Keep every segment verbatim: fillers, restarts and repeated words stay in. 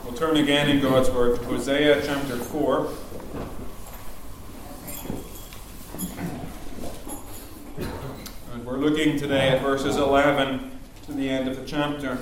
We'll turn again in God's Word to Hosea chapter four. And we're looking today at verses eleven to the end of the chapter.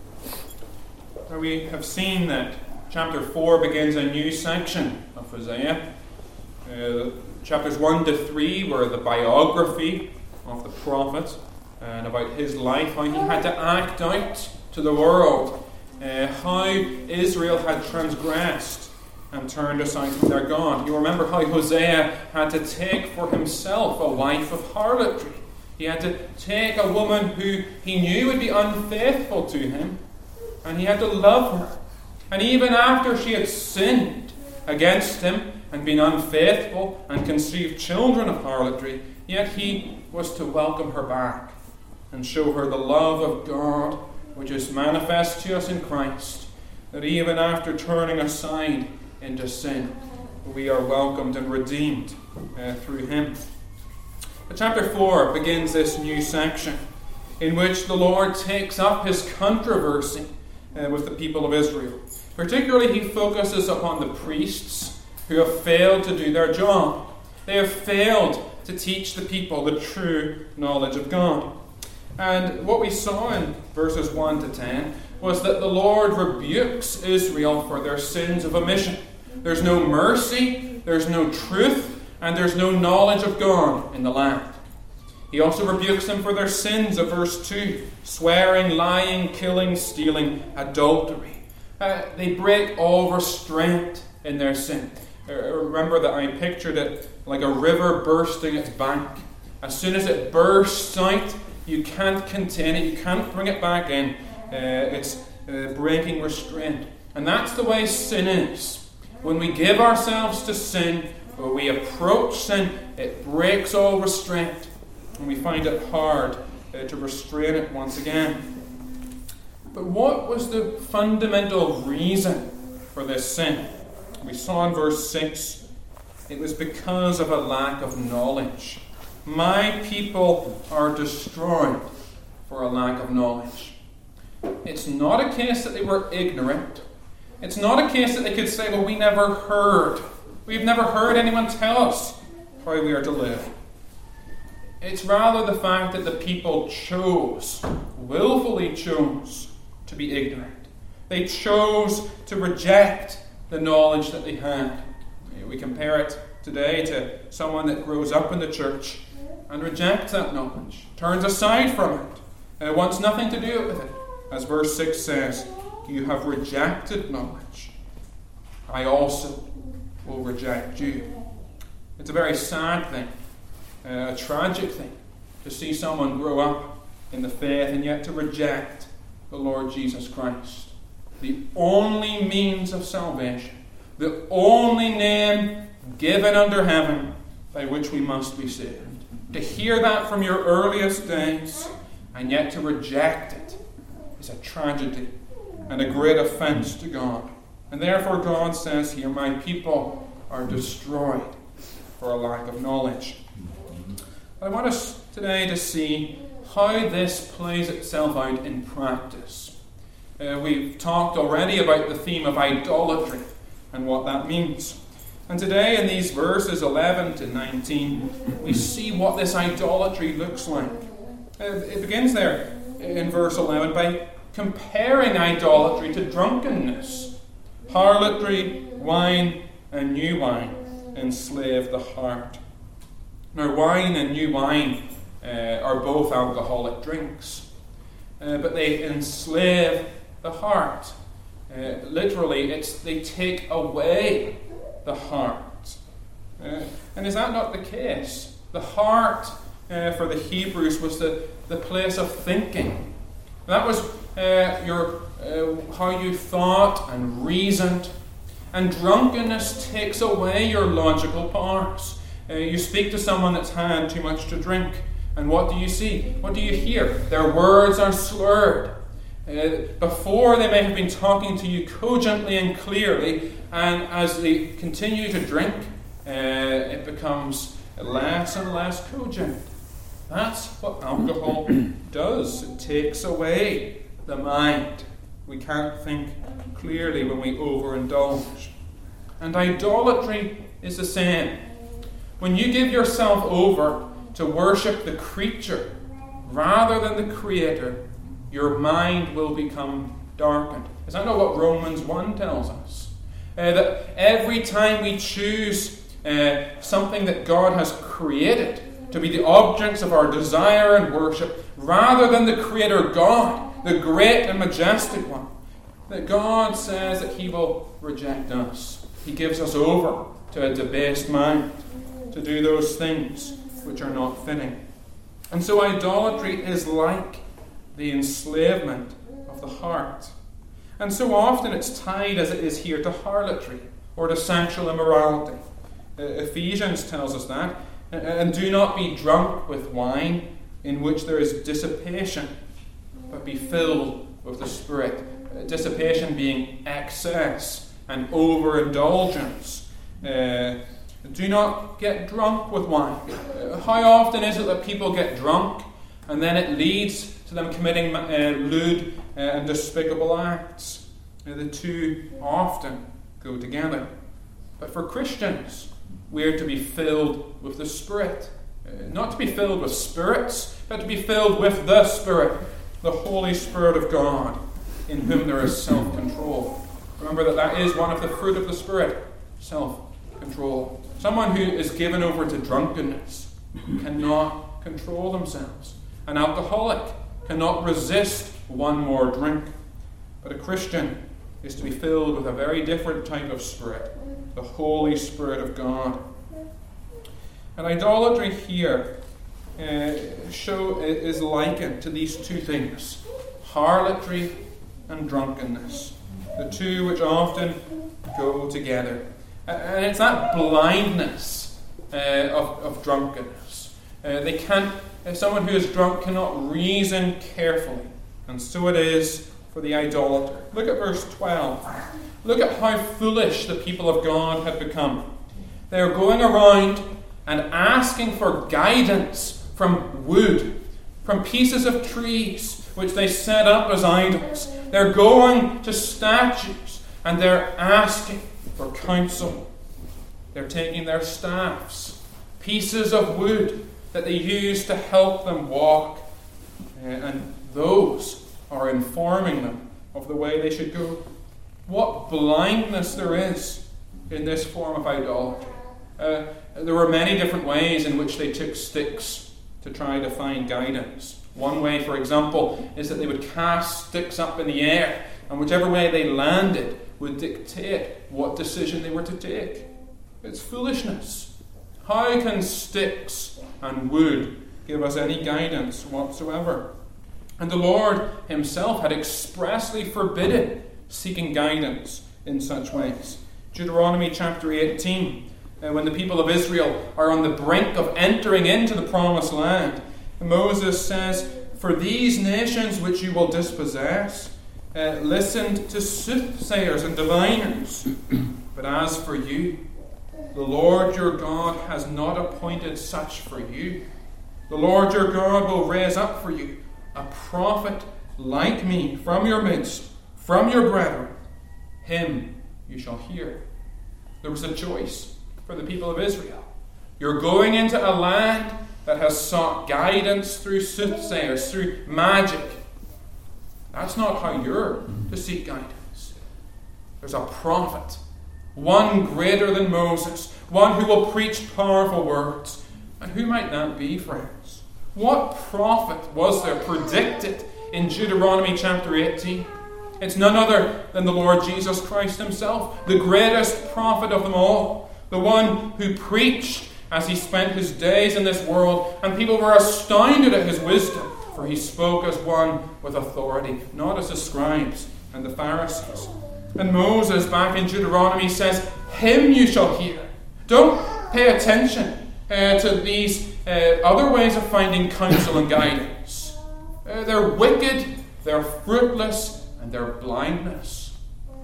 Now we have seen that chapter four begins a new section of Hosea. Uh, chapters one to three were the biography of the prophet and about his life, how he had to act out to the world uh, how Israel had transgressed and turned aside from their God. You remember how Hosea had to take for himself a wife of harlotry. He had to take a woman who he knew would be unfaithful to him, and he had to love her. And even after she had sinned against him and been unfaithful and conceived children of harlotry, yet he was to welcome her back and show her the love of God, which is manifest to us in Christ, that even after turning aside into sin, we are welcomed and redeemed uh, through him. But chapter four begins this new section in which the Lord takes up his controversy uh, with the people of Israel. Particularly, he focuses upon the priests who have failed to do their job. They have failed to teach the people the true knowledge of God. And what we saw in verses one to ten was that the Lord rebukes Israel for their sins of omission. There's no mercy, there's no truth, and there's no knowledge of God in the land. He also rebukes them for their sins of verse two, swearing, lying, killing, stealing, adultery. Uh, they break all restraint in their sin. Uh, remember that I pictured it like a river bursting its bank. As soon as it bursts out, you can't contain it, you can't bring it back in. Uh, it's uh, breaking restraint. And that's the way sin is. When we give ourselves to sin, or we approach sin, it breaks all restraint. And we find it hard uh, to restrain it once again. But what was the fundamental reason for this sin? We saw in verse six, it was because of a lack of knowledge. My people are destroyed for a lack of knowledge. It's not a case that they were ignorant. It's not a case that they could say, well, we never heard. We've never heard anyone tell us how we are to live. It's rather the fact that the people chose, willfully chose, to be ignorant. They chose to reject the knowledge that they had. We compare it today to someone that grows up in the church and rejects that knowledge, turns aside from it, and wants nothing to do with it. As verse six says, you have rejected knowledge. I also will reject you. It's a very sad thing, a tragic thing, to see someone grow up in the faith and yet to reject the Lord Jesus Christ, the only means of salvation, the only name given under heaven by which we must be saved. To hear that from your earliest days and yet to reject it is a tragedy and a great offense to God. And therefore God says here, my people are destroyed for a lack of knowledge. I want us today to see how this plays itself out in practice. Uh, we've talked already about the theme of idolatry and what that means. And today in these verses eleven to nineteen, we see what this idolatry looks like. Uh, it begins there in verse eleven by comparing idolatry to drunkenness. Harlotry, wine, and new wine enslave the heart. Now, wine and new wine uh, are both alcoholic drinks, uh, but they enslave the heart. Uh, literally, it's they take away the heart. Uh, and is that not the case? The heart uh, for the Hebrews was the, the place of thinking. That was uh, your uh, how you thought and reasoned. And drunkenness takes away your logical powers. Uh, you speak to someone that's had too much to drink, and what do you see? What do you hear? Their words are slurred. Uh, before they may have been talking to you cogently and clearly, and as they continue to drink, uh, it becomes less and less cogent. That's what alcohol does. It takes away the mind. We can't think clearly when we overindulge. And idolatry is the same. When you give yourself over to worship the creature rather than the Creator, your mind will become darkened. Is that not what Romans one tells us? Uh, that every time we choose uh, something that God has created to be the objects of our desire and worship, rather than the Creator God, the great and majestic one, that God says that He will reject us. He gives us over to a debased mind to do those things which are not fitting. And so idolatry is like the enslavement of the heart. And so often it's tied, as it is here, to harlotry or to sexual immorality. Uh, Ephesians tells us that. And do not be drunk with wine, in which there is dissipation, but be filled with the Spirit. Uh, dissipation being excess and overindulgence. Uh, do not get drunk with wine. Uh, how often is it that people get drunk and then it leads to them committing uh, lewd uh, and despicable acts? Uh, the two often go together. But for Christians, we are to be filled with the Spirit. Uh, not to be filled with spirits, but to be filled with the Spirit, the Holy Spirit of God, in whom there is self-control. Remember that that is one of the fruit of the Spirit, self-control. Someone who is given over to drunkenness cannot control themselves. An alcoholic cannot resist one more drink. But a Christian is to be filled with a very different type of Spirit, the Holy Spirit of God. And idolatry here uh, show is likened to these two things, harlotry and drunkenness, the two which often go together. And it's that blindness uh, of, of drunkenness. Uh, they can't. Uh, someone who is drunk cannot reason carefully, and so it is for the idolater. Look at verse twelve. Look at how foolish the people of God had become. They are going around and asking for guidance from wood, from pieces of trees which they set up as idols. They're going to statues and they're asking for counsel. They're taking their staffs, pieces of wood that they use to help them walk, and those are informing them of the way they should go. What blindness there is in this form of idolatry. Uh, there were many different ways in which they took sticks to try to find guidance. One way, for example, is that they would cast sticks up in the air, and whichever way they landed would dictate what decision they were to take. It's foolishness. How can sticks and wood give us any guidance whatsoever? And the Lord Himself had expressly forbidden seeking guidance in such ways. Deuteronomy chapter eighteen, uh, when the people of Israel are on the brink of entering into the promised land, Moses says, "For these nations which you will dispossess uh, listened to soothsayers and diviners, but as for you, the Lord your God has not appointed such for you. The Lord your God will raise up for you a prophet like me from your midst, from your brethren. Him you shall hear." There was a choice for the people of Israel. You're going into a land that has sought guidance through soothsayers, through magic. That's not how you're to seek guidance. There's a prophet, one greater than Moses, one who will preach powerful words. And who might that be, friends? What prophet was there predicted in Deuteronomy chapter eighteen? It's none other than the Lord Jesus Christ Himself, the greatest prophet of them all, the one who preached as He spent His days in this world, and people were astounded at His wisdom, for He spoke as one with authority, not as the scribes and the Pharisees. And Moses, back in Deuteronomy, says, "Him you shall hear." Don't pay attention uh, to these uh, other ways of finding counsel and guidance. Uh, they're wicked, they're fruitless, and they're blindness.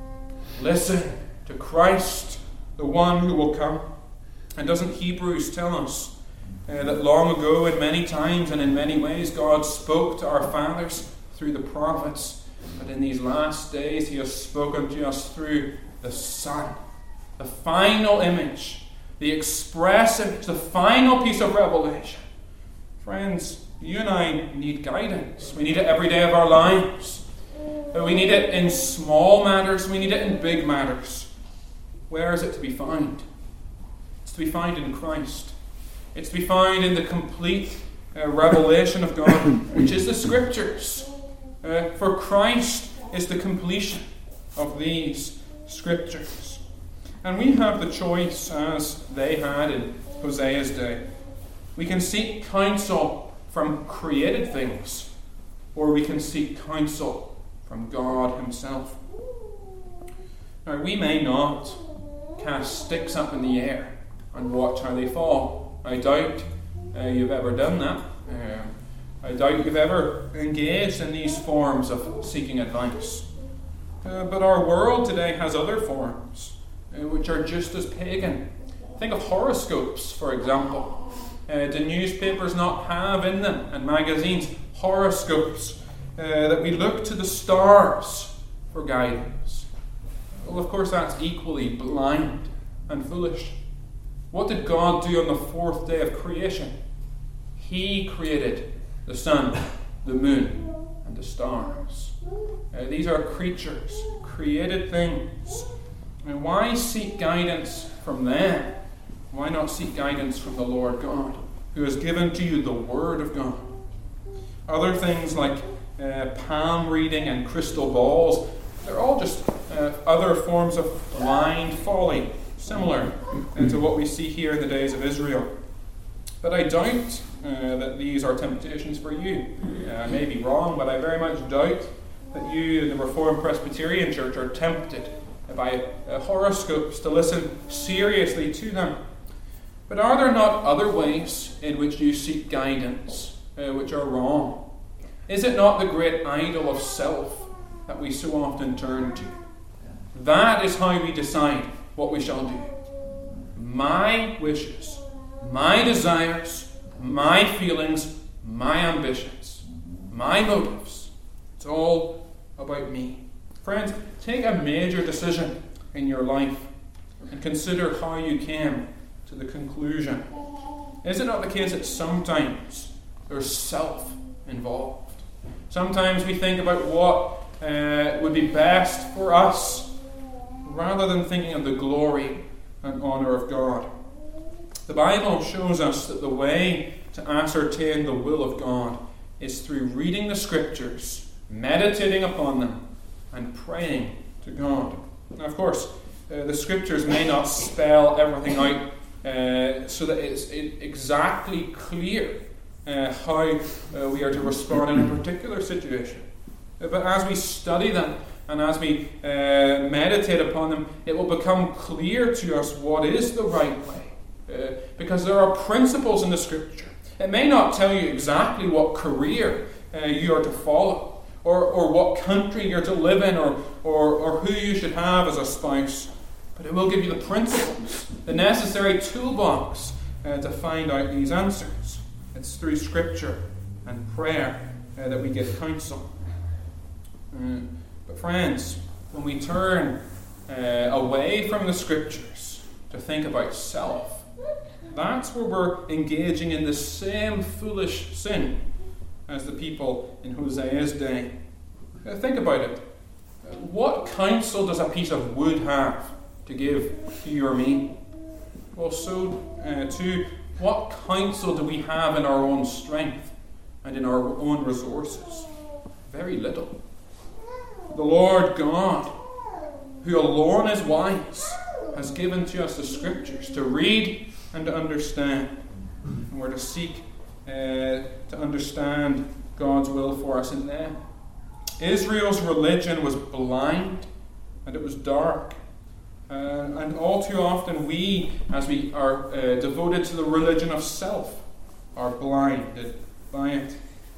Listen to Christ, the one who will come. And doesn't Hebrews tell us uh, that long ago, in many times and in many ways, God spoke to our fathers through the prophets? But in these last days he has spoken to us through the Son, the final image, the express image, the final piece of revelation. Friends, you and I need guidance. We need it every day of our lives. We need it in small matters. We need it in big matters. Where is it to be found? It's to be found in Christ. It's to be found in the complete uh, revelation of God, which is the Scriptures. Uh, for Christ is the completion of these Scriptures. And we have the choice, as they had in Hosea's day. We can seek counsel from created things, or we can seek counsel from God Himself. Now, we may not cast sticks up in the air and watch how they fall. I doubt uh, you've ever done that. Um, I doubt you've ever engaged in these forms of seeking advice. Uh, but our world today has other forms, uh, which are just as pagan. Think of horoscopes, for example. Uh, do newspapers not have in them, and magazines, horoscopes, uh, that we look to the stars for guidance? Well, of course, that's equally blind and foolish. What did God do on the fourth day of creation? He created the sun, the moon, and the stars. Uh, these are creatures, created things. And why seek guidance from them? Why not seek guidance from the Lord God, who has given to you the Word of God? Other things like uh, palm reading and crystal balls, they're all just uh, other forms of blind folly, similar uh, to what we see here in the days of Israel. But I doubt uh, that these are temptations for you. Uh, I may be wrong, but I very much doubt that you in the Reformed Presbyterian Church are tempted by uh, horoscopes to listen seriously to them. But are there not other ways in which you seek guidance uh, which are wrong? Is it not the great idol of self that we so often turn to? That is how we decide what we shall do. My wishes, my desires, my feelings, my ambitions, my motives. It's all about me. Friends, take a major decision in your life and consider how you came to the conclusion. Is it not the case that sometimes there's self involved? Sometimes we think about what uh, would be best for us rather than thinking of the glory and honour of God. The Bible shows us that the way to ascertain the will of God is through reading the Scriptures, meditating upon them, and praying to God. Now, of course, uh, the Scriptures may not spell everything out uh, so that it's exactly clear uh, how uh, we are to respond in a particular situation. Uh, but as we study them and as we uh, meditate upon them, it will become clear to us what is the right way. Uh, because there are principles in the Scripture. It may not tell you exactly what career uh, you are to follow, or, or what country you're to live in, or, or, or who you should have as a spouse, but it will give you the principles, the necessary toolbox uh, to find out these answers. It's through Scripture and prayer uh, that we get counsel. Uh, but friends, when we turn uh, away from the Scriptures to think about self, that's where we're engaging in the same foolish sin as the people in Hosea's day. Uh, think about it. Uh, what counsel does a piece of wood have to give to you or me? Well, so uh, too, what counsel do we have in our own strength and in our own resources? Very little. The Lord God, who alone is wise, has given to us the Scriptures to read and to understand. And we're to seek uh, to understand God's will for us in them. Israel's religion was blind and it was dark. Uh, and all too often we, as we are uh, devoted to the religion of self, are blinded by it.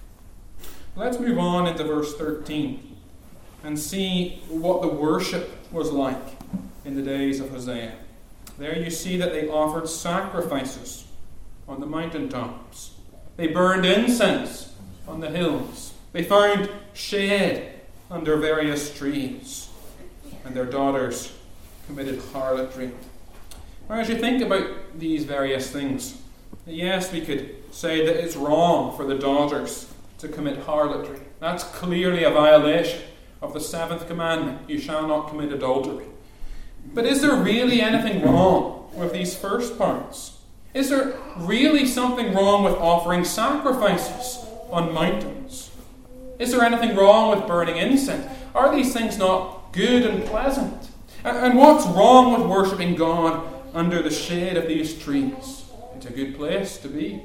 Let's move on into verse thirteen and see what the worship was like in the days of Hosea. There you see that they offered sacrifices on the mountaintops. They burned incense on the hills. They found shade under various trees, and their daughters committed harlotry. Now, as you think about these various things, yes, we could say that it's wrong for the daughters to commit harlotry. That's clearly a violation of the seventh commandment, you shall not commit adultery. But is there really anything wrong with these first parts? Is there really something wrong with offering sacrifices on mountains? Is there anything wrong with burning incense? Are these things not good and pleasant? And what's wrong with worshipping God under the shade of these trees? It's a good place to be.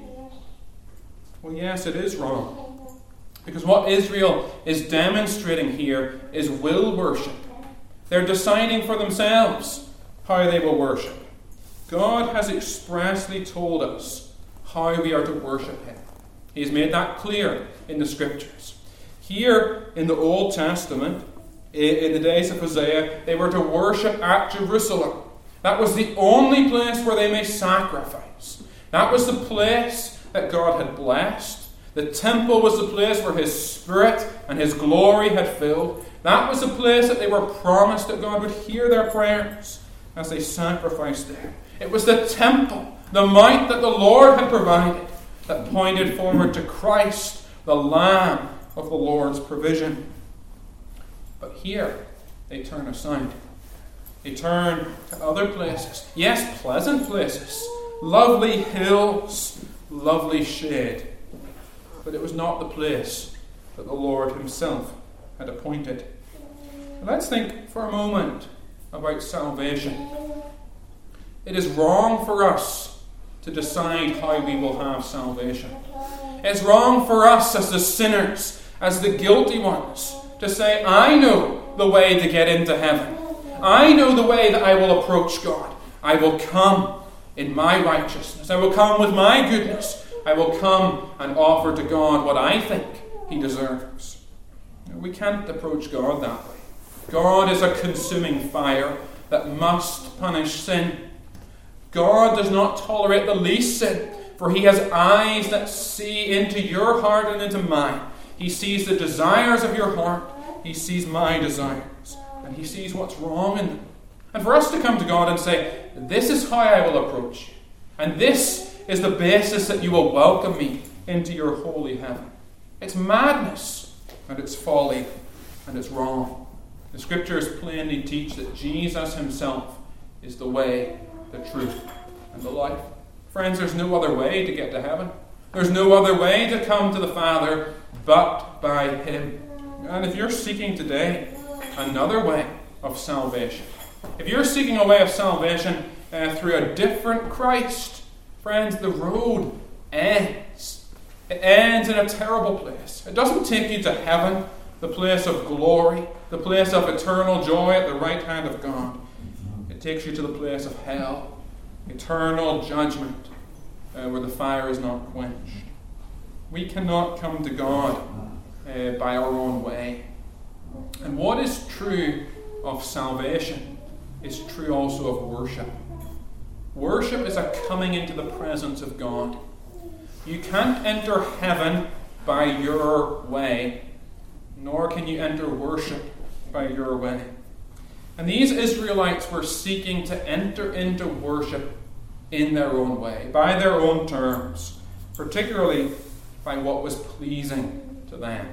Well, yes, it is wrong. Because what Israel is demonstrating here is will worship. They're deciding for themselves how they will worship. God has expressly told us how we are to worship Him. He's made that clear in the Scriptures. Here in the Old Testament, in the days of Hosea, they were to worship at Jerusalem. That was the only place where they may sacrifice. That was the place that God had blessed. The temple was the place where His Spirit and His glory had filled. That was the place that they were promised that God would hear their prayers as they sacrificed there. It was the temple, the mount that the Lord had provided, that pointed forward to Christ, the Lamb of the Lord's provision. But here, they turn aside. They turn to other places. Yes, pleasant places. Lovely hills, lovely shade. But it was not the place that the Lord Himself had appointed. Let's think for a moment about salvation. It is wrong for us to decide how we will have salvation. It's wrong for us as the sinners, as the guilty ones, to say, I know the way to get into heaven. I know the way that I will approach God. I will come in my righteousness. I will come with my goodness. I will come and offer to God what I think He deserves. We can't approach God that way. God is a consuming fire that must punish sin. God does not tolerate the least sin, for He has eyes that see into your heart and into mine. He sees the desires of your heart. He sees my desires. And He sees what's wrong in them. And for us to come to God and say, this is how I will approach you. And this is the basis that you will welcome me into your holy heaven. It's madness, and it's folly, and it's wrong. The Scriptures plainly teach that Jesus Himself is the way, the truth, and the life. Friends, there's no other way to get to heaven. There's no other way to come to the Father but by Him. And if you're seeking today another way of salvation, if you're seeking a way of salvation uh, through a different Christ, friends, the road ends. It ends in a terrible place. It doesn't take you to heaven, the place of glory, the place of eternal joy at the right hand of God. It takes you to the place of hell, eternal judgment, uh, where the fire is not quenched. We cannot come to God uh, by our own way. And what is true of salvation is true also of worship. Worship is a coming into the presence of God. You can't enter heaven by your way, nor can you enter worship by your way. And these Israelites were seeking to enter into worship in their own way, by their own terms, particularly by what was pleasing to them.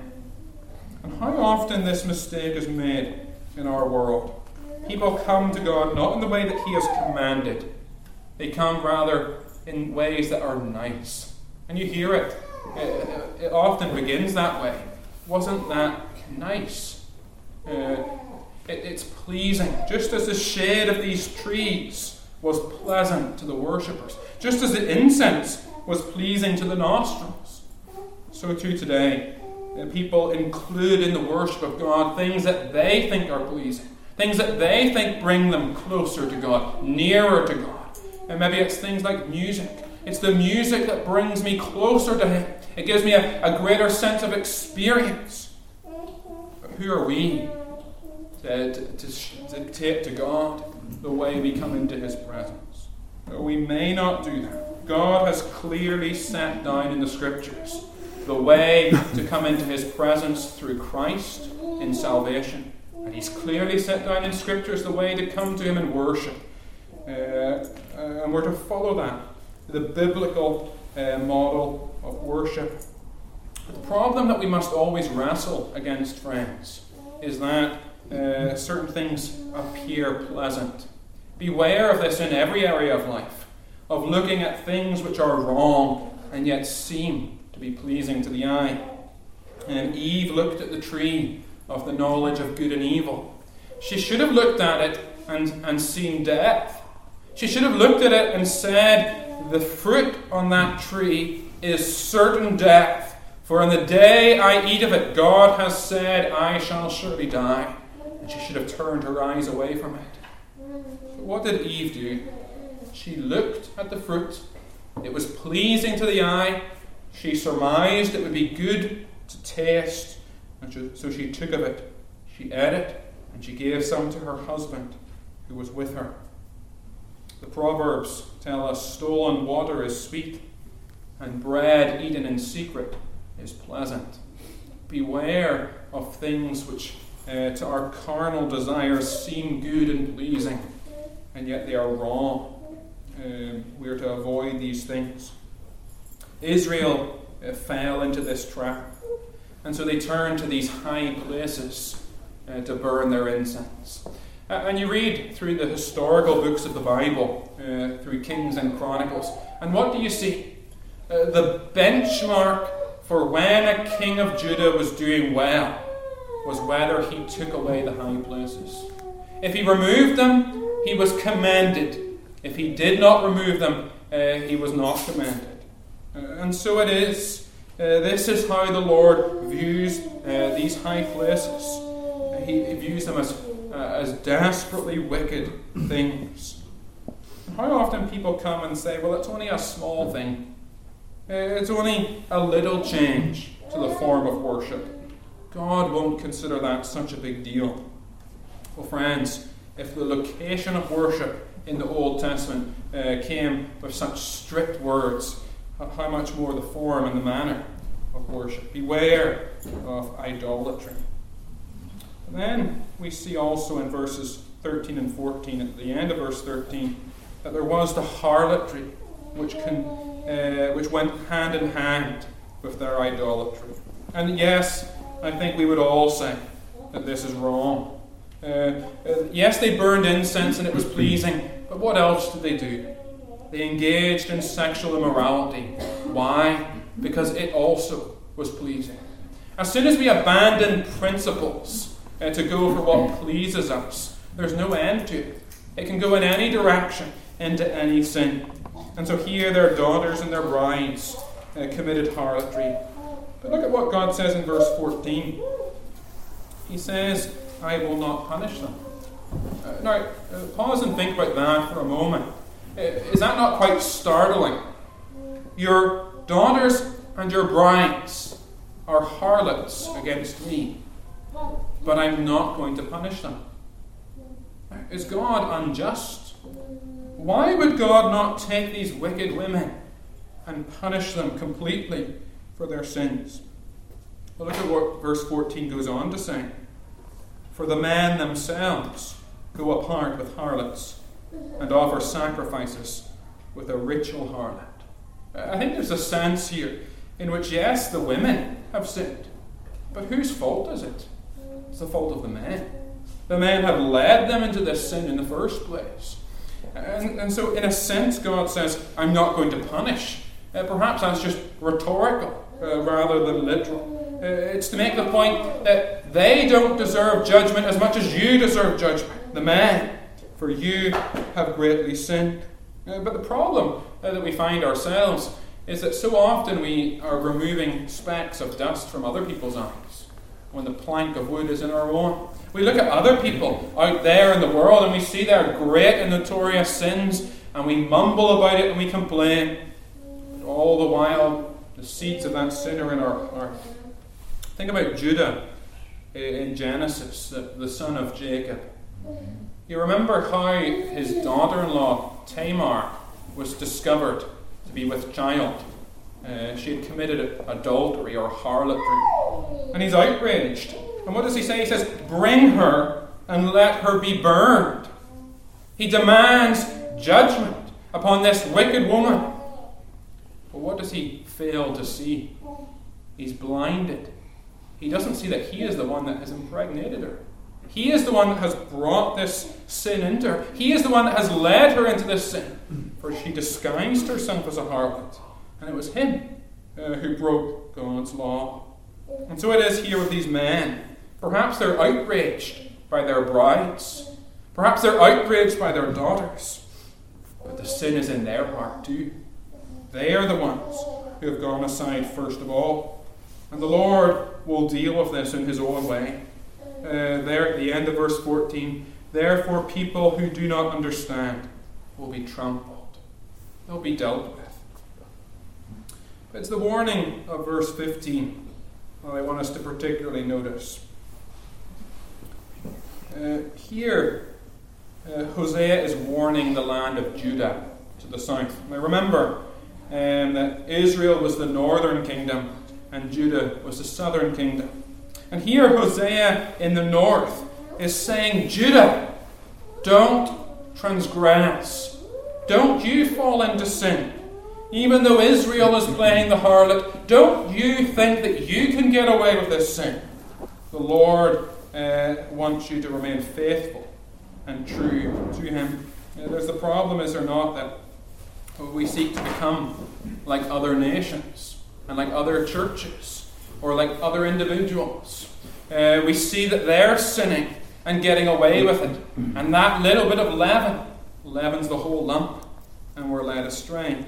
And how often this mistake is made in our world. People come to God not in the way that He has commanded. They come rather in ways that are nice. And you hear it. It, it often begins that way. Wasn't that nice? Uh, it, it's pleasing. Just as the shade of these trees was pleasant to the worshippers. Just as the incense was pleasing to the nostrils. So too today, uh, people include in the worship of God things that they think are pleasing. Things that they think bring them closer to God, nearer to God. And maybe it's things like music. It's the music that brings me closer to Him. It gives me a, a greater sense of experience. But who are we to, to, to dictate to God the way we come into His presence? We may not do that. God has clearly set down in the Scriptures the way to come into his presence through Christ in salvation. And he's clearly set down in Scriptures the way to come to him in worship. Uh, and we're to follow that, the biblical uh, model of worship. The problem that we must always wrestle against, friends, is that uh, certain things appear pleasant. Beware of this in every area of life, of looking at things which are wrong and yet seem to be pleasing to the eye. And Eve looked at the tree of the knowledge of good and evil. She should have looked at it and, and seen death. She should have looked at it and said, the fruit on that tree is certain death, for in the day I eat of it, God has said, I shall surely die. And she should have turned her eyes away from it. But what did Eve do? She looked at the fruit. It was pleasing to the eye. She surmised it would be good to taste. And so she took of it. She ate it, and she gave some to her husband who was with her. The Proverbs tell us stolen water is sweet, and bread eaten in secret is pleasant. Beware of things which uh, to our carnal desires seem good and pleasing, and yet they are wrong. Uh, we are to avoid these things. Israel uh, fell into this trap, and so they turned to these high places uh, to burn their incense. Uh, and you read through the historical books of the Bible, uh, through Kings and Chronicles, and what do you see? Uh, the benchmark for when a king of Judah was doing well was whether he took away the high places. If he removed them, he was commended. If he did not remove them, uh, he was not commended. Uh, and so it is. Uh, this is how the Lord views uh, these high places. Uh, he, he views them as, uh, as desperately wicked things. And how often people come and say, well, it's only a small thing. Uh, it's only a little change to the form of worship. God won't consider that such a big deal. Well, friends, if the location of worship in the Old Testament uh, came with such strict words, how much more the form and the manner of worship. Beware of idolatry. And then we see also in verses thirteen and fourteen, at the end of verse thirteen, that there was the harlotry which, can, uh, which went hand in hand with their idolatry. And yes, I think we would all say that this is wrong. Uh, uh, yes, they burned incense and it was pleasing, but what else did they do? They engaged in sexual immorality. Why? Because it also was pleasing. As soon as we abandon principles uh, to go for what pleases us, there's no end to it. It can go in any direction, into any sin. And so here their daughters and their brides uh, committed harlotry. But look at what God says in verse fourteen. He says, I will not punish them. Uh, now, uh, pause and think about that for a moment. Uh, is that not quite startling? Your daughters and your brides are harlots against me, but I'm not going to punish them. Is God unjust? Why would God not take these wicked women and punish them completely for their sins? Well, look at what verse fourteen goes on to say. For the men themselves go apart with harlots and offer sacrifices with a ritual harlot. I think there's a sense here in which, yes, the women have sinned, but whose fault is it? It's the fault of the men. The men have led them into this sin in the first place. And, and so, in a sense, God says, I'm not going to punish. Uh, perhaps that's just rhetorical uh, rather than literal. Uh, it's to make the point that they don't deserve judgment as much as you deserve judgment, the men, for you have greatly sinned. Uh, but the problem uh, that we find ourselves is that so often we are removing specks of dust from other people's eyes when the plank of wood is in our own. We look at other people out there in the world and we see their great and notorious sins and we mumble about it and we complain. But all the while, the seeds of that sin are in our heart. Think about Judah in Genesis, the, the son of Jacob. You remember how his daughter-in-law, Tamar, was discovered to be with child. Uh, she had committed adultery or harlotry. And he's outraged. And what does he say? He says, bring her and let her be burned. He demands judgment upon this wicked woman. But what does he fail to see? He's blinded. He doesn't see that he is the one that has impregnated her. He is the one that has brought this sin into her. He is the one that has led her into this sin. For she disguised herself as a harlot. And it was him uh, who broke God's law. And so it is here with these men. Perhaps they're outraged by their brides. Perhaps they're outraged by their daughters. But the sin is in their heart too. They are the ones who have gone aside first of all. And the Lord will deal with this in his own way. Uh, there at the end of verse fourteen, therefore people who do not understand will be trampled. They'll be dealt with. But it's the warning of verse fifteen that I want us to particularly notice. Uh, here, uh, Hosea is warning the land of Judah to the south. Now remember um, that Israel was the northern kingdom and Judah was the southern kingdom. And here Hosea in the north is saying, Judah, don't transgress. Don't you fall into sin. Even though Israel is playing the harlot, don't you think that you can get away with this sin. The Lord uh, wants you to remain faithful and true to him. Uh, there's the problem, is there not, that we seek to become like other nations and like other churches or like other individuals. Uh, we see that they're sinning and getting away with it. And that little bit of leaven leavens the whole lump, and we're led astray.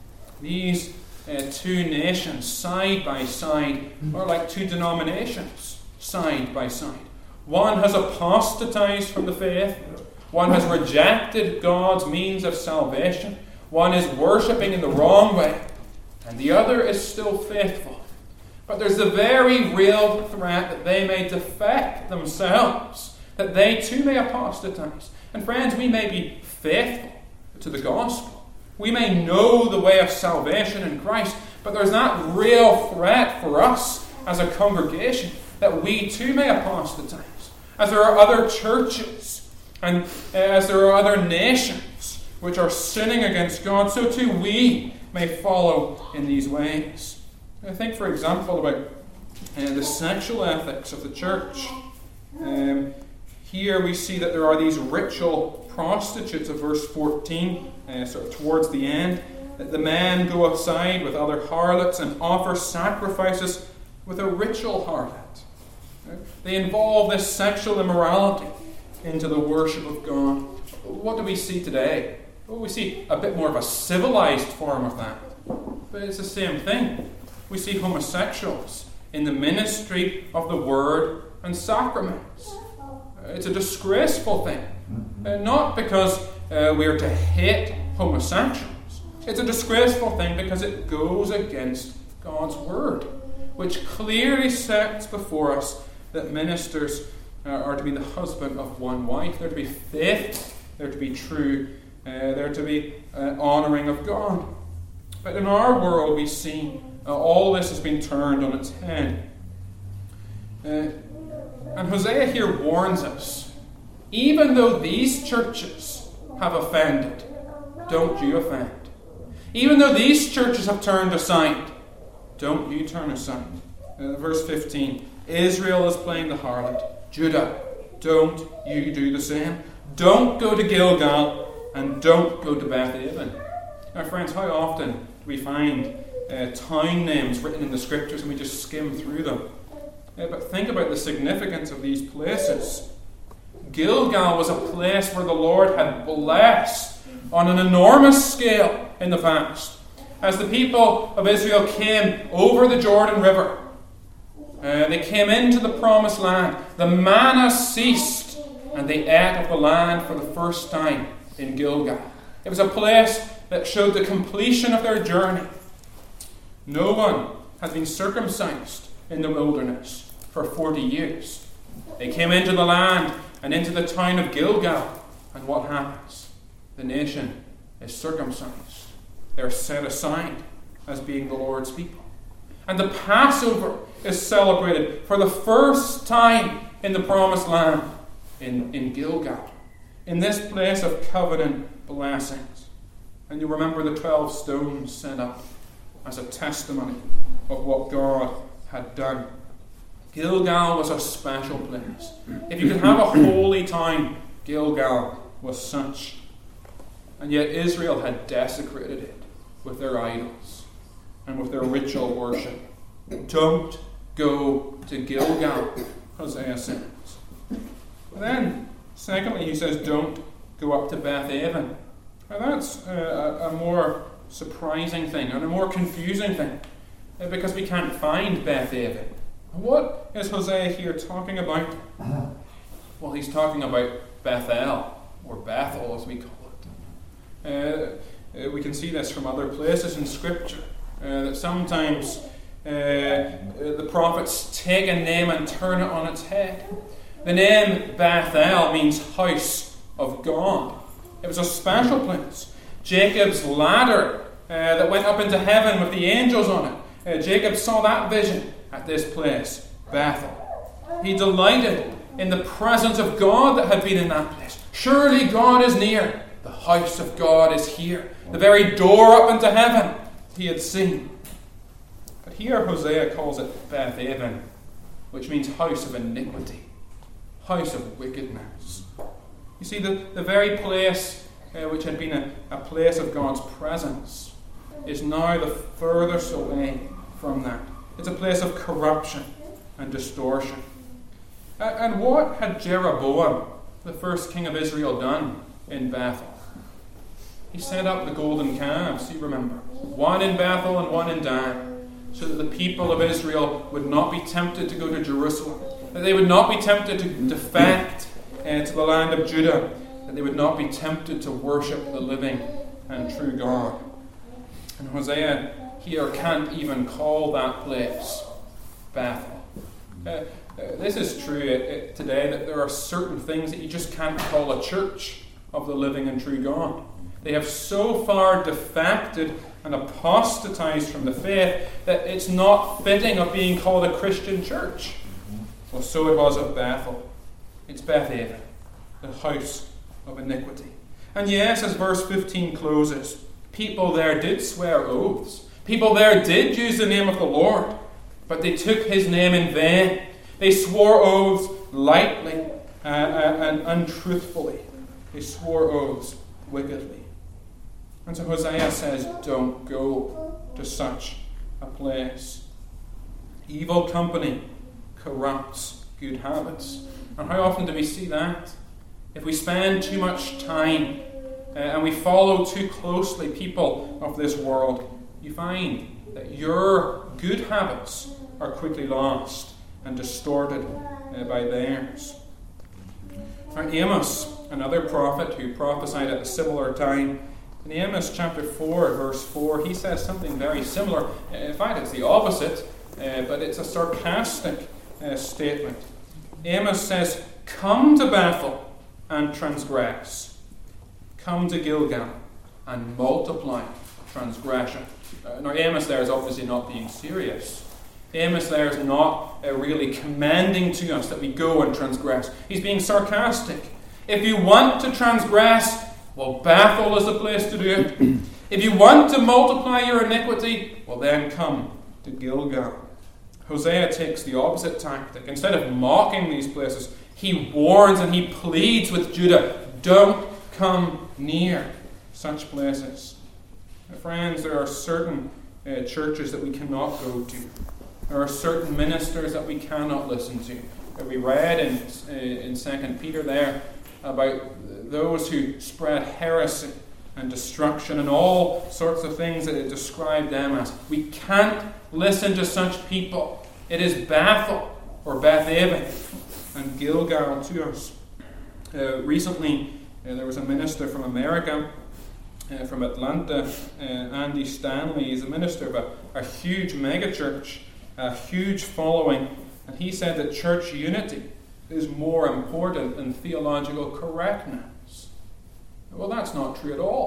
These uh, two nations, side by side, are like two denominations, side by side. One has apostatized from the faith. One has rejected God's means of salvation. One is worshipping in the wrong way. And the other is still faithful. But there's the very real threat that they may defect themselves, that they too may apostatize. And friends, we may be faithful to the gospel. We may know the way of salvation in Christ, but there's that real threat for us as a congregation that we too may apostatize. As there are other churches and as there are other nations which are sinning against God, so too we may follow in these ways. I think, for example, about uh, the sexual ethics of the church. Um, here we see that there are these ritual prostitutes of verse fourteen, uh, sort of towards the end, that the men go outside with other harlots and offer sacrifices with a ritual harlot. Right? They involve this sexual immorality into the worship of God. What do we see today? Well, we see a bit more of a civilized form of that. But it's the same thing. We see homosexuals in the ministry of the word and sacraments. It's a disgraceful thing. Uh, not because uh, we are to hate homosexuals. It's a disgraceful thing because it goes against God's word, which clearly sets before us that ministers uh, are to be the husband of one wife. They're to be faithful. They're to be true. Uh, they're to be uh, honouring of God. But in our world we see uh, all this has been turned on its head. Uh, and Hosea here warns us, even though these churches have offended, don't you offend. Even though these churches have turned aside, don't you turn aside. Uh, verse fifteen, Israel is playing the harlot. Judah, don't you do the same. Don't go to Gilgal and don't go to Beth-aven. Now friends, how often do we find uh, town names written in the scriptures and we just skim through them? Uh, but think about the significance of these places. Gilgal was a place where the Lord had blessed on an enormous scale in the past. As the people of Israel came over the Jordan River, uh, they came into the promised land. The manna ceased and they ate of the land for the first time in Gilgal. It was a place that showed the completion of their journey. No one had been circumcised in the wilderness for forty years. They came into the land and into the town of Gilgal, and what happens? The nation is circumcised. They're set aside. as being the Lord's people. And the Passover is celebrated for the first time in the Promised Land in, in Gilgal, in this place of covenant blessings. And you remember the twelve stones set up as a testimony of what God had done. Gilgal was a special place. If you could have a holy town, Gilgal was such. And yet Israel had desecrated it with their idols and with their ritual worship. Don't go to Gilgal, Hosea says. But then, secondly, he says, don't go up to Beth Aven. Now that's a, a more surprising thing and a more confusing thing, because we can't find Beth Aven. What is Hosea here talking about? Well, he's talking about Bethel, or Bethel as we call it. Uh, uh, we can see this from other places in Scripture, uh, that sometimes uh, uh, the prophets take a name and turn it on its head. The name Bethel means house of God. It was a special place. Jacob's ladder uh, that went up into heaven with the angels on it. Uh, Jacob saw that vision at this place, Bethel. He delighted in the presence of God that had been in that place. Surely God is near. The house of God is here. The very door up into heaven he had seen. But here Hosea calls it Beth Aven, which means house of iniquity, house of wickedness. You see, the, the very place uh, which had been a, a place of God's presence is now the furthest away from that. It's a place of corruption and distortion. Uh, and what had Jeroboam, the first king of Israel, done in Bethel? He set up the golden calves, you remember. One in Bethel and one in Dan, so that the people of Israel would not be tempted to go to Jerusalem, that they would not be tempted to defect uh, to the land of Judah, that they would not be tempted to worship the living and true God. And Hosea here can't even call that place Bethel. Uh, uh, this is true uh, uh, today, that there are certain things that you just can't call a church of the living and true God. They have so far defected and apostatized from the faith that it's not fitting of being called a Christian church. Well, so it was at Bethel. It's Beth Aven, the house of iniquity. And yes, as verse fifteen closes, people there did swear oaths. People there did use the name of the Lord, but they took his name in vain. They swore oaths lightly uh, and untruthfully. They swore oaths wickedly. And so Hosea says, don't go to such a place. Evil company corrupts good habits. And how often do we see that? If we spend too much time uh, and we follow too closely people of this world, you find that your good habits are quickly lost and distorted uh, by theirs. Now, Amos, another prophet who prophesied at a similar time, in Amos chapter four, verse four, he says something very similar. In fact, it's the opposite, uh, but it's a sarcastic uh, statement. Amos says, come to Bethel and transgress. Come to Gilgal and multiply transgression. Uh, now, Amos there is obviously not being serious. Amos there is not uh, really commending to us that we go and transgress. He's being sarcastic. If you want to transgress, well, Bethel is the place to do it. If you want to multiply your iniquity, well, then come to Gilgal. Hosea takes the opposite tactic. Instead of mocking these places, he warns and he pleads with Judah, don't come near such places. Now, friends, there are certain uh, churches that we cannot go to. There are certain ministers that we cannot listen to. Uh, we read in, uh, in Second Peter there about those who spread heresy and destruction and all sorts of things that it described them as. We can't listen to such people. It is Bethel or Beth Aven and Gilgal to us. Uh, recently, uh, there was a minister from America, uh, from Atlanta, uh, Andy Stanley. He's a minister of a, a huge megachurch, a huge following, and he said that church unity is more important than theological correctness. Well, that's not true at all.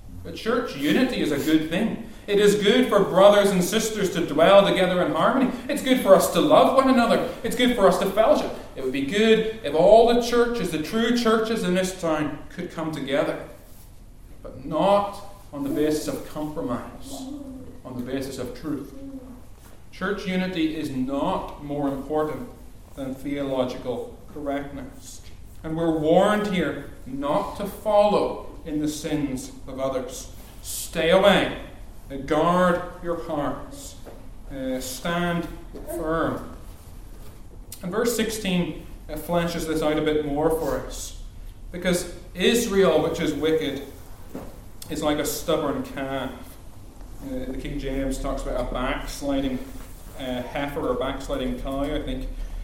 But church unity is a good thing. It is good for brothers and sisters to dwell together in harmony. It's good for us to love one another. It's good for us to fellowship. It would be good if all the churches, the true churches in this town, could come together. But not on the basis of compromise, on the basis of truth. Church unity is not more important than theological correctness. And we're warned here not to follow in the sins of others. Stay away. Guard your hearts. Uh, stand firm. And verse sixteen uh, fleshes this out a bit more for us. Because Israel, which is wicked, is like a stubborn calf. Uh, the King James talks about a backsliding uh, heifer or backsliding cow, I think.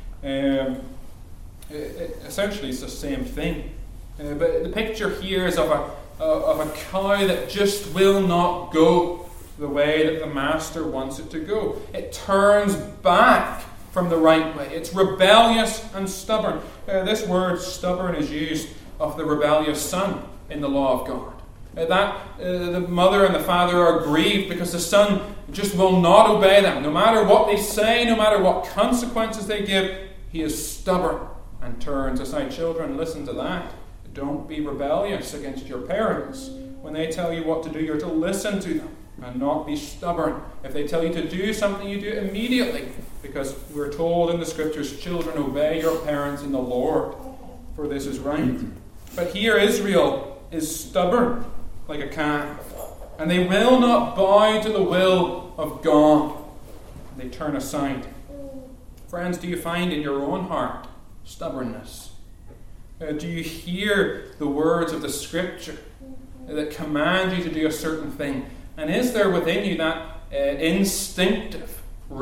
Um, it, it, essentially, it's the same thing. Uh, but the picture here is of a, uh, of a cow that just will not go the way that the master wants it to go. It turns back from the right way. It's rebellious and stubborn. Uh, this word stubborn is used of the rebellious son in the law of God. Uh, that uh, the mother and the father are grieved because the son just will not obey them. No matter what they say, no matter what consequences they give, he is stubborn and turns aside. Children, listen to that. Don't be rebellious against your parents. When they tell you what to do, you're to listen to them and not be stubborn. If they tell you to do something, you do it immediately. Because we're told in the Scriptures, children, obey your parents in the Lord, for this is right. But here Israel is stubborn like a calf, and they will not bow to the will of God. They turn aside. Friends, do you find in your own heart stubbornness? Uh, do you hear the words of the Scripture that command you to do a certain thing? And is there within you that uh, instinctive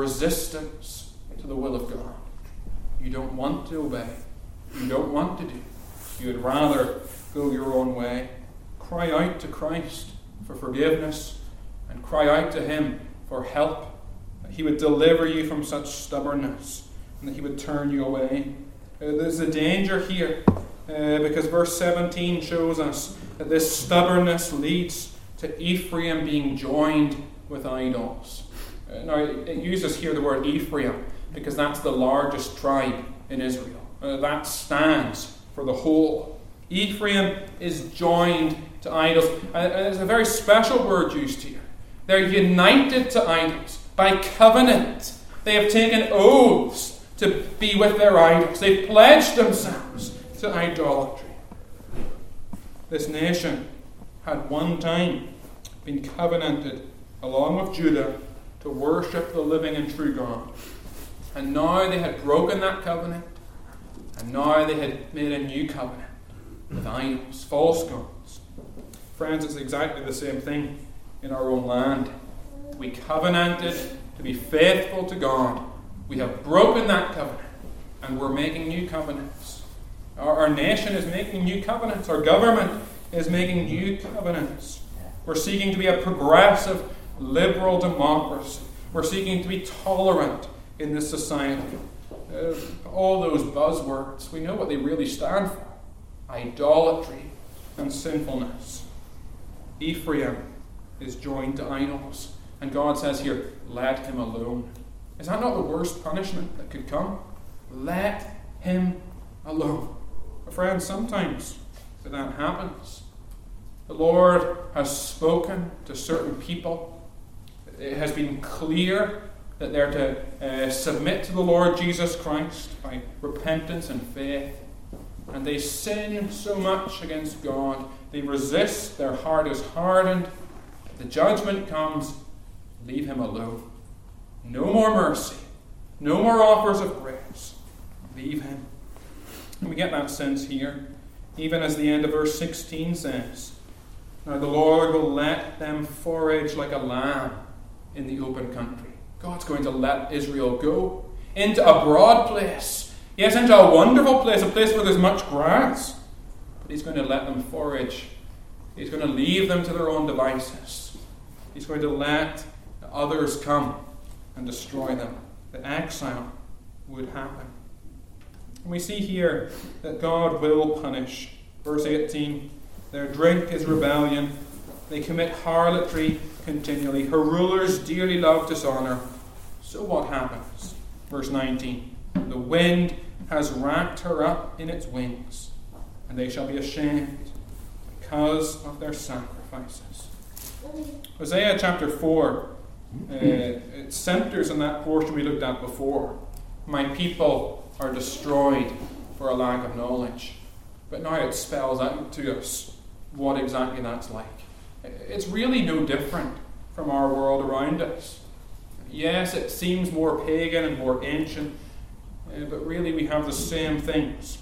resistance to the will of God? You don't want to obey. You don't want to do. You would rather go your own way. Cry out to Christ for forgiveness and cry out to Him for help. That He would deliver you from such stubbornness and that He would turn you away. Uh, there's a danger here uh, because verse seventeen shows us that this stubbornness leads to Ephraim being joined with idols. Uh, now, it uses here the word Ephraim because that's the largest tribe in Israel. Uh, that stands for the whole. Ephraim is joined to idols. And there's a very special word used here. They're united to idols by covenant. They have taken oaths to be with their idols. They've pledged themselves to idolatry. This nation had one time been covenanted along with Judah to worship the living and true God. And now they had broken that covenant, and now they had made a new covenant with idols, false gods. Friends, it's exactly the same thing in our own land. We covenanted to be faithful to God. We have broken that covenant, and we're making new covenants. Our, our nation is making new covenants. Our government is making new covenants. We're seeking to be a progressive, liberal democracy. We're seeking to be tolerant in this society. Uh, all those buzzwords, we know what they really stand for. Idolatry and sinfulness. Ephraim is joined to idols. And God says here, let him alone. Is that not the worst punishment that could come? Let him alone. But friends, sometimes that happens. The Lord has spoken to certain people. It has been clear that they're to uh, submit to the Lord Jesus Christ by repentance and faith. And they sin so much against God. They resist. Their heart is hardened. The judgment comes. Leave him alone. No more mercy. No more offers of grace. Leave him. And we get that sense here, even as the end of verse sixteen says, now the Lord will let them forage like a lamb in the open country. God's going to let Israel go into a broad place. Yes, into a wonderful place, a place where there's much grass. But He's going to let them forage. He's going to leave them to their own devices. He's going to let others come and destroy them. The exile would happen. And we see here that God will punish. Verse eighteen, their drink is rebellion, They commit harlotry continually. Her rulers dearly love dishonor. So what happens? Verse nineteen. The wind has wrapped her up in its wings, and they shall be ashamed because of their sacrifices. Hosea chapter four, uh, it centers on that portion we looked at before. My people are destroyed for a lack of knowledge. But now it spells out to us what exactly that's like. It's really no different from our world around us. Yes, it seems more pagan and more ancient, uh, but really we have the same things.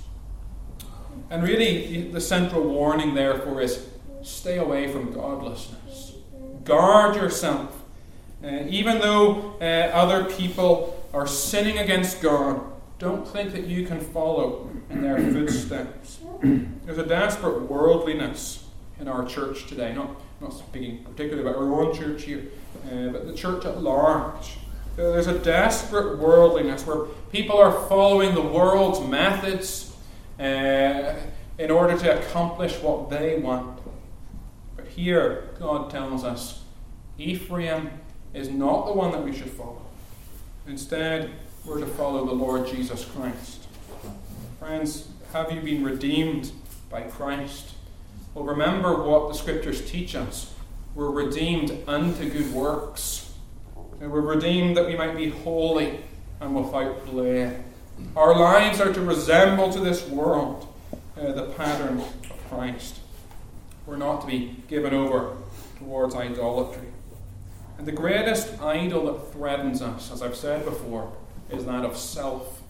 And really the central warning therefore is stay away from godlessness. Guard yourself. Uh, even though uh, other people are sinning against God, don't think that you can follow in their footsteps. There's a desperate worldliness in our church today. Not, not speaking particularly about our own church here, uh, but the church at large. There's a desperate worldliness where people are following the world's methods uh, in order to accomplish what they want. But here, God tells us, Ephraim is not the one that we should follow. Instead, we're to follow the Lord Jesus Christ. Friends, have you been redeemed by Christ? Well, remember what the Scriptures teach us. We're redeemed unto good works. And we're redeemed that we might be holy and without blame. Our lives are to resemble to this world uh, the pattern of Christ. We're not to be given over towards idolatry. And the greatest idol that threatens us, as I've said before, is that of self.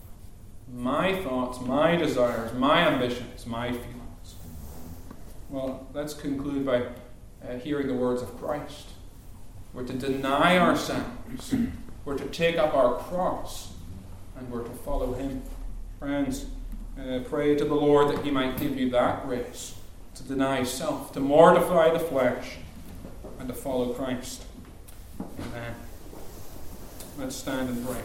My thoughts, my desires, my ambitions, my feelings. Well, let's conclude by uh, hearing the words of Christ. We're to deny ourselves. We're to take up our cross. And we're to follow Him. Friends, uh, pray to the Lord that He might give you that grace to deny self, to mortify the flesh, and to follow Christ. Amen. Let's stand and pray.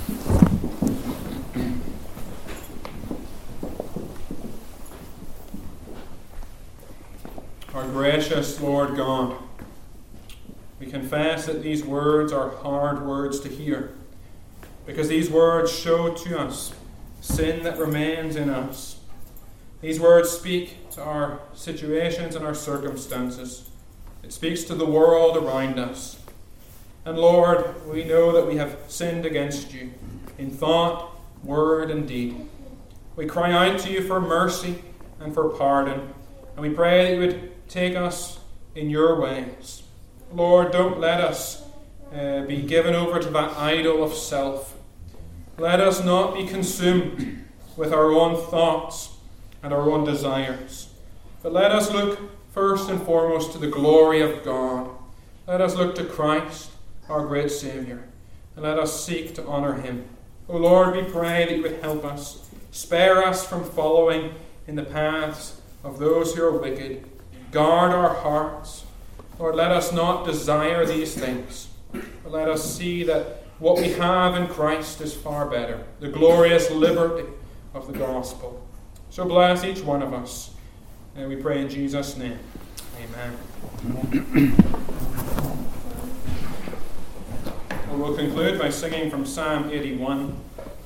Our gracious Lord God, we confess that these words are hard words to hear, because these words show to us sin that remains in us. These words speak to our situations and our circumstances. It speaks to the world around us. And Lord, we know that we have sinned against you in thought, word, and deed. We cry out to you for mercy and for pardon, and we pray that you would take us in your ways. Lord, don't let us uh, be given over to that idol of self. Let us not be consumed with our own thoughts and our own desires, but let us look first and foremost to the glory of God. Let us look to Christ, our great Saviour, and let us seek to honour Him. O Lord, we pray that you would help us. Spare us from following in the paths of those who are wicked. Guard our hearts. Lord, let us not desire these things, but let us see that what we have in Christ is far better, the glorious liberty of the gospel. So bless each one of us, and we pray in Jesus' name. Amen. And we'll conclude by singing from Psalm eighty-one.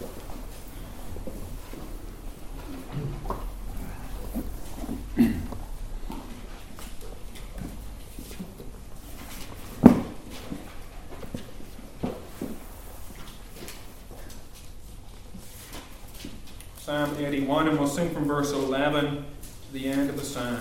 Psalm eighty-one, and we'll sing from verse eleven to the end of the psalm.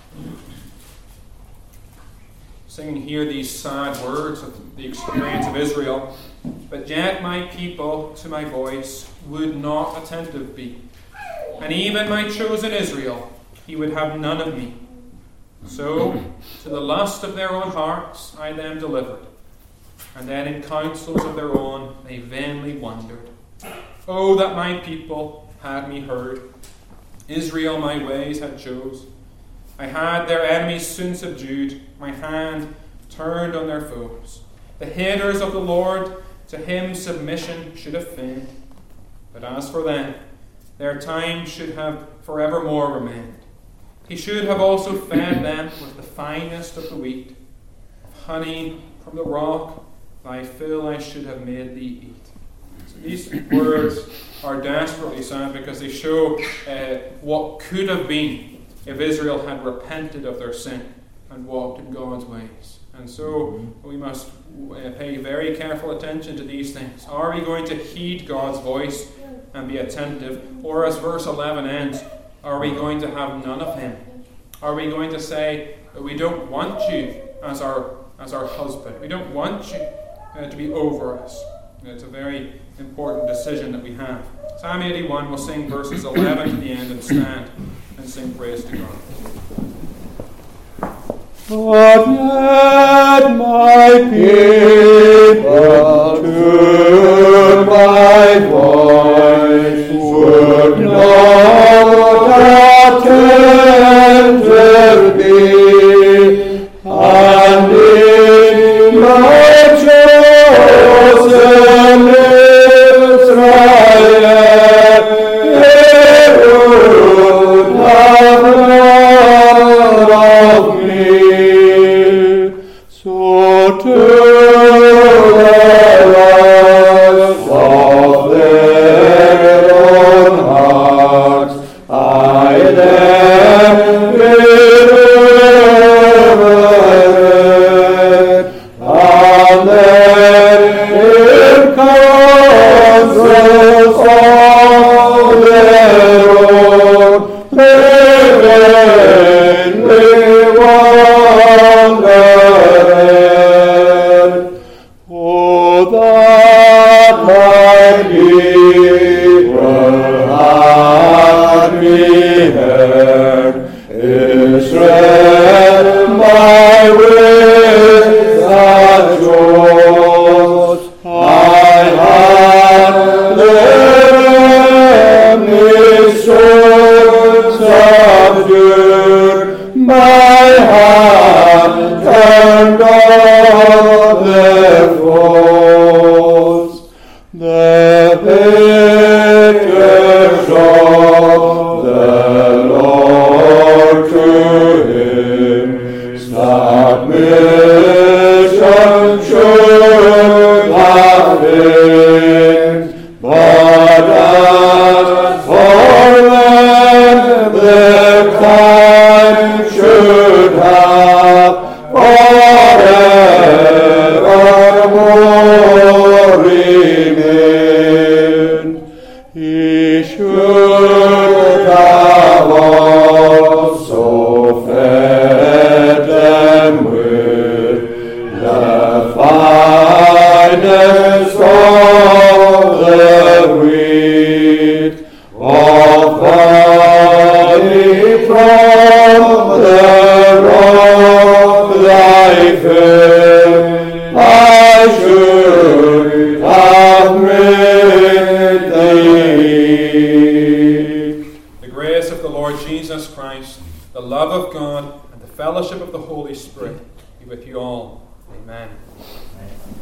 Singing here these sad words of the experience of Israel. But yet my people to my voice would not attentive be. And even my chosen Israel, he would have none of me. So to the lust of their own hearts I them delivered. And then in counsels of their own they vainly wandered. Oh, that my people had me heard. Israel my ways had chose. I had their enemies soon subdued. My hand turned on their foes. The haters of the Lord, to him submission should have feigned. But as for them, their time should have forevermore remained. He should have also fed them with the finest of the wheat, of honey from the rock, thy fill I should have made thee eat. So these words are desperately sad because they show uh, what could have been if Israel had repented of their sin and walked in God's ways. And so we must uh, pay very careful attention to these things. Are we going to heed God's voice and be attentive? Or as verse eleven ends, are we going to have none of him? Are we going to say that we don't want you as our as our husband? We don't want you uh, to be over us. It's a very important decision that we have. Psalm eighty-one, we'll sing verses eleven to the end and stand and sing praise to God. But yet my people to my voice would not attentive be, and in my chosen Israel they would have none of me. So to the rest of their own hearts I then delivered, and then in counsels of their own they vainly wandered. Oh, that my people had me heard, Israel, my ways had chose. I had them his sword subdued, my hand turned on their foes. The pictures of the Lord to him that mission should have been, but as for them their time should have forevermore remained. He should have also fed them with the finest of the wheat, of honey from the rock thy fill I should have made thee. The grace of the Lord Jesus Christ, the love of God, and the fellowship of the Holy Spirit be with you all. Amen. Amen.